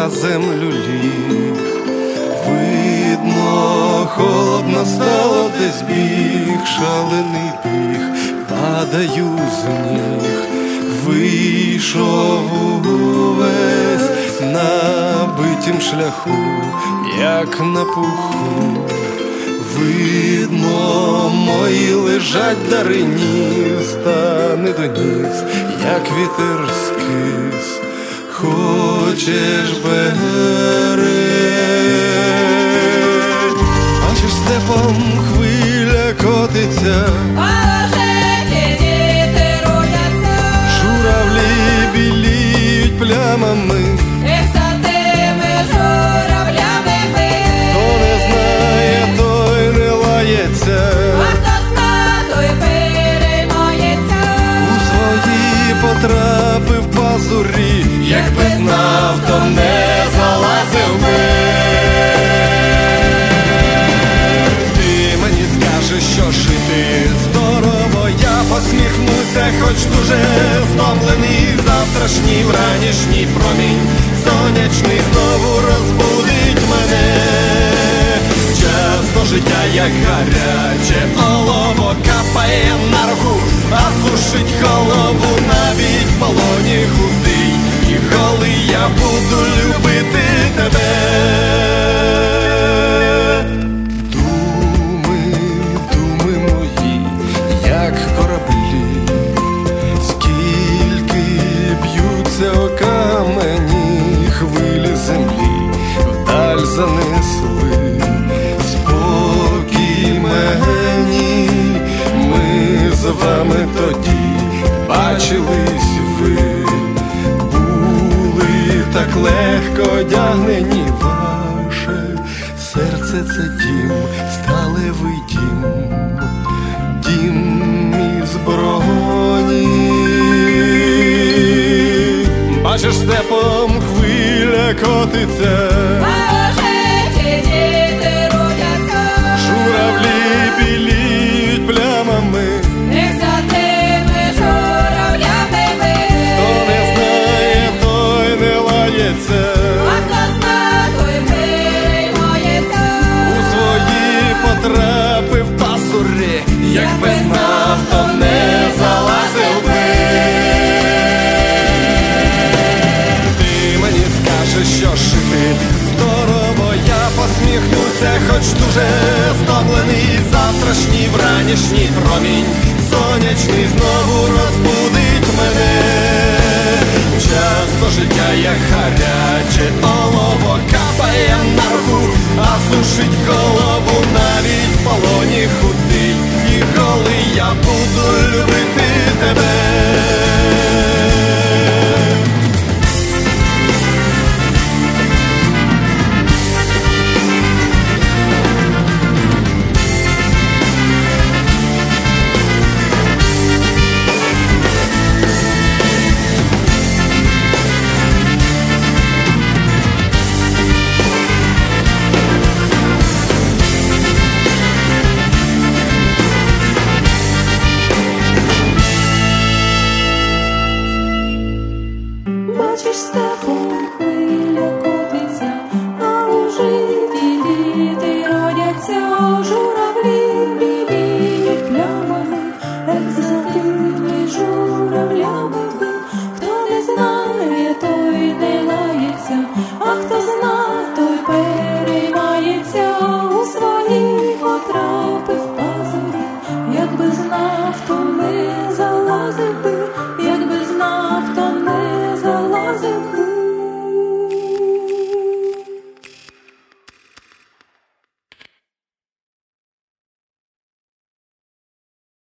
на землю ліг. Видно, холодно стало, десь біг, шалений біг, падаю з ніг. Вийшов увесь на битім шляху, як на пуху. Видно, мої лежать дарині, стане доніс, як вітер скис. Хочеш бери, бачиш, степом хвиля котиться, журавлі біліють плямами. За тими журавлями ми. Хто не знає, той не лається, А хто зна, той переймається. у свої потрапив пазурі. Якби знав, то не залазив би. Ти мені скажеш, що жити здорово, я посміхнуся, хоч дуже стомлений. Завтрашній вранішній промінь сонячний знову розбудить мене. Часто життя, як гаряче олово, капає на руку, а сушить голову. Навіть в полоні худий і голий я буду любити тебе. Думи мої, як кораблі, скільки б'ються о камені, хвилі землі вдаль занесли. Спокій мені, ми з вами тоді бачились, ви були так легко одягнені. Ваше серце — це дім, сталевий дім, дім із броні. Бачиш, степом хвиля котиться, журавлі біліють плямами. За тими журавлями ми. Хто не знає, той не лається, А хто зна, той переймається. у свої потрапив пасурі. Якби знав, то не залазив би. Ти мені скажеш, що жити здорово, я посміхнуся, хоч дуже стомлений. Завтрашній вранішній промінь сонячний знову розбудить мене. Часто життя, як гаряче олово, капає на руку, а сушить голову. Навіть в полоні худий і голий я буду любити